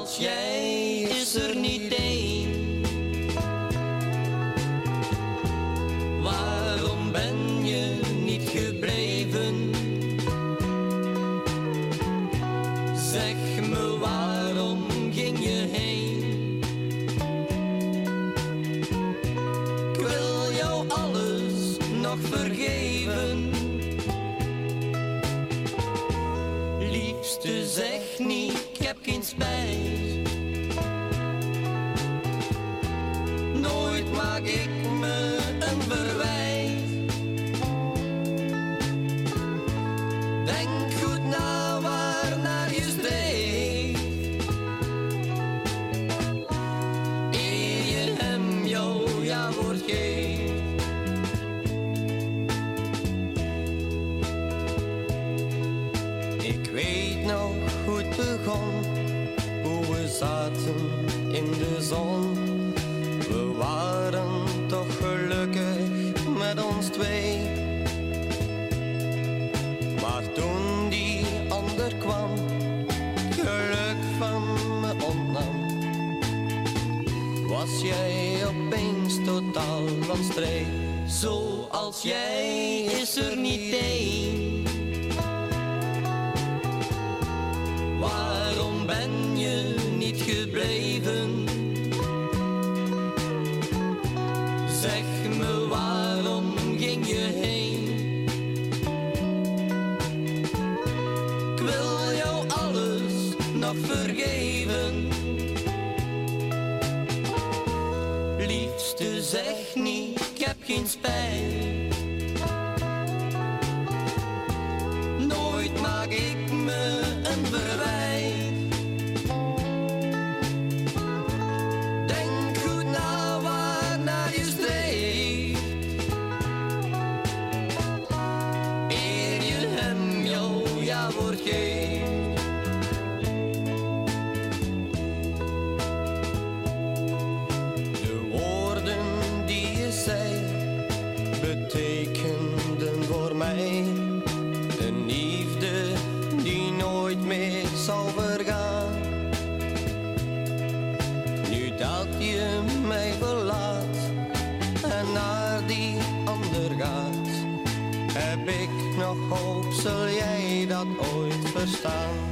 Zoals jij is er niet één. Waarom ben je niet gebleven? Zeg me, waarom ging je heen? Ik wil jou alles nog vergeven. Liefste, zeg niet, ik heb geen spijt. Nooit maak ik me een verwijt. Denk goed na waarnaar je streeft, eer je hem jouw ja-woord geeft. Ik weet nog hoe het begon, hoe we zaten in de zon. We waren toch gelukkig met ons twee. Maar toen die ander kwam, het geluk van me ontnam, was jij opeens totaal van streek. Zoals jij is er niet één. Waarom ben je niet gebleven? Zeg me, waarom ging je heen? Ik wil jou alles nog vergeven. Liefste, zeg niet, ik heb geen spijt. Nooit maak ik me een verwijt. Denk goed na waarnaar je streeft, eer je hem jouw ja-woord geeft. De woorden die je zei betekenden voor mij een liefde die nooit meer zal vergaan. Nu dat je mij verlaat en naar die ander gaat, heb ik nog hoop, zul jij dat ooit verstaan?